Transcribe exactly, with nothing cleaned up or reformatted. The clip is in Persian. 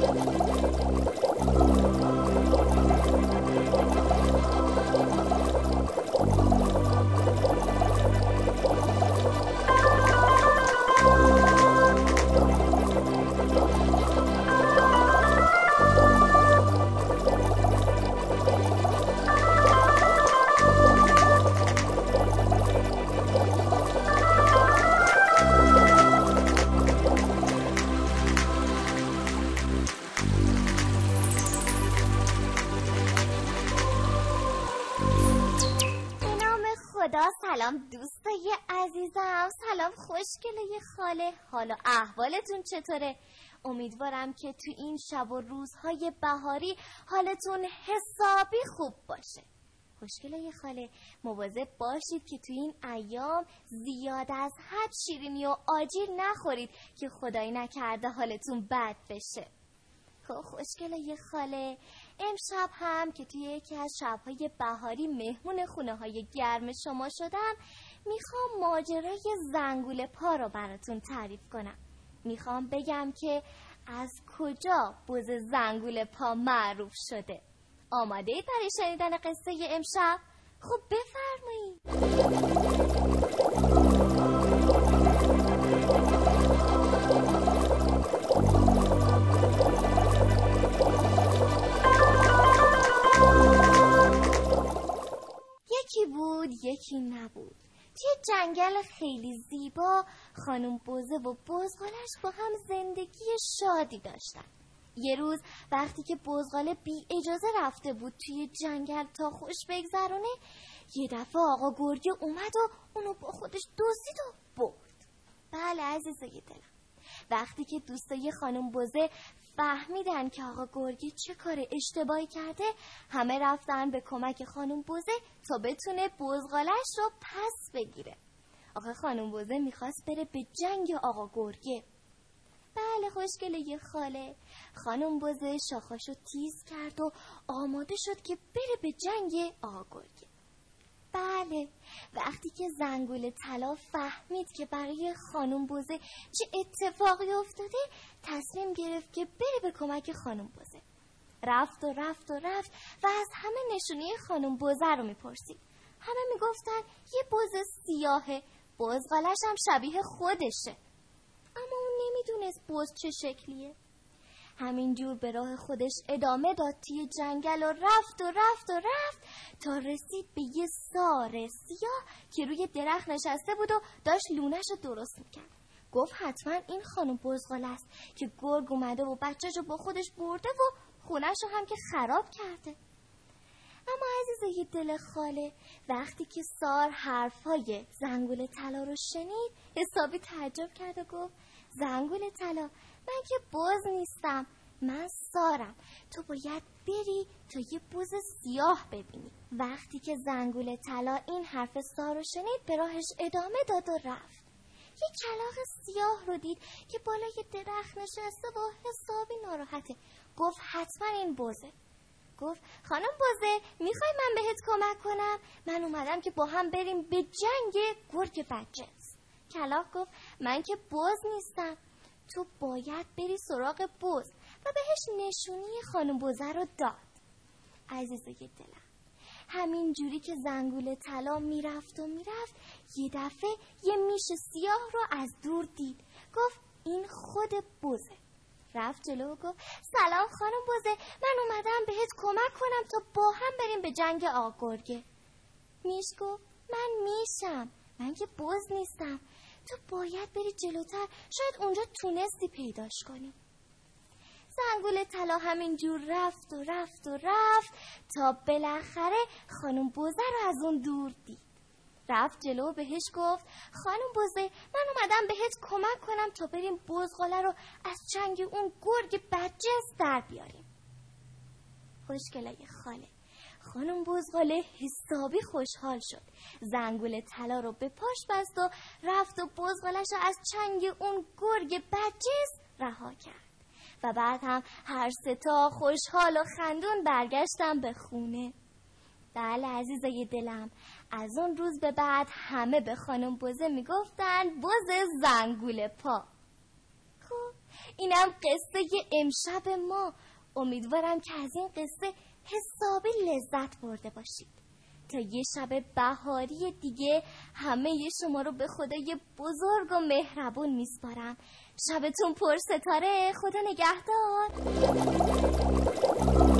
سلام دوستای عزیزم، سلام خوشگله خاله، حالا احوالتون چطوره؟ امیدوارم که تو این شب و روزهای بهاری حالتون حسابی خوب باشه. خوشگله خاله، مواظب باشید که تو این ایام زیاد از حد شیرینی و آجیل نخورید که خدایی نکرده حالتون بد بشه. خب خوشگله خاله، امشب هم که توی یکی از شب‌های بهاری مهمون خونه‌های گرم شما شدم، میخوام ماجرای زنگوله پا رو براتون تعریف کنم. میخوام بگم که از کجا بز زنگوله پا معروف شده. آماده اید برای شنیدن قصه امشب؟ خب بفرمایید. یکی بود یکی نبود. توی جنگل خیلی زیبا خانم بزه و بزغالش با هم زندگی شادی داشتن. یه روز وقتی که بزغاله بی اجازه رفته بود توی جنگل تا خوش بگذرونه، یه دفعه آقا گرگه اومد و اونو با خودش دزدید و برد. بله عزیزای دلم، وقتی که دوستای خانم بزه فهمیدن که آقا گرگه چه کار اشتباهی کرده، همه رفتن به کمک خانم بزه تا بتونه بزغالش رو پس بگیره. آقا خانم بزه میخواست بره به جنگ آقا گرگه. بله خوشگله خاله، خانم بزه شاخاشو تیز کرد و آماده شد که بره به جنگ آقا گرگه. بله وقتی که زنگوله طلا فهمید که برای خانم بزه چه اتفاقی افتاده، تصمیم گرفت که بره به کمک خانم بزه. رفت و رفت و رفت و از همه نشونی خانم بزه رو میپرسید. همه میگفتن یه بز سیاهه، بزغالش هم شبیه خودشه، اما اون نمیدونست بز چه شکلیه. همینجور به راه خودش ادامه داد توی جنگل و رفت و رفت و رفت تا رسید به یه سار سیاه که روی درخت نشسته بود و داشت لونش رو درست میکرد. گفت حتما این خانم بزغاله است که گرگ اومده و بچه‌ش رو با خودش برده و خونش رو هم که خراب کرده. اما عزیزای دل خاله، وقتی که سار حرفای زنگوله طلا رو شنید حسابی تعجب کرد و گفت زنگوله طلا، من که بز نیستم، من سارم، تو باید بری تا یه بز سیاه ببینی. وقتی که زنگوله طلا این حرف سار رو شنید به راهش ادامه داد و رفت. یه کلاغ سیاه رو دید که بالای درخت نشسته و حسابی ناراحته. گفت حتما این بزه. گفت خانم بزه، میخوای من بهت کمک کنم؟ من اومدم که با هم بریم به جنگ گرگ بدجنس. کلاغ گفت من که بز نیستم، تو باید بری سراغ بز، و بهش نشونی خانم بزه رو داد. عزیزای دلم، همین جوری که زنگوله طلا میرفت و میرفت، یه دفعه یه میش سیاه رو از دور دید. گفت این خود بزه. رفت جلو و گفت سلام خانم بزه، من اومدم بهت کمک کنم تا با هم بریم به جنگ آقا گرگه. میش گفت من میشم، من که بز نیستم، تو باید بری جلوتر، شاید اونجا تونستی پیداش کنی. زنگوله طلا همین جور رفت و رفت و رفت تا بالاخره خانم بزه رو از اون دور دید. رفت جلو و بهش گفت خانم بزه، من اومدم بهت کمک کنم تا بریم بزغاله رو از چنگ اون گرگ بدجنس در بیاریم. خوشگله خاله، خانم بزغاله حسابی خوشحال شد. زنگوله طلا رو به پاش بست و رفت و بزغالش رو از چنگ اون گرگ بدجنس رها کرد. و بعد هم هر سه تا خوشحال و خندون برگشتن به خونه. بله عزیزای دلم، از اون روز به بعد همه به خانم بزه میگفتن بز زنگوله پا. خب اینم قصه امشب ما. امیدوارم که از این قصه حسابی لذت برده باشید. تا یه شب بهاری دیگه همه شما رو به خدای بزرگ و مهربون میسپارم. شبتون پر ستاره. خدا نگهدار.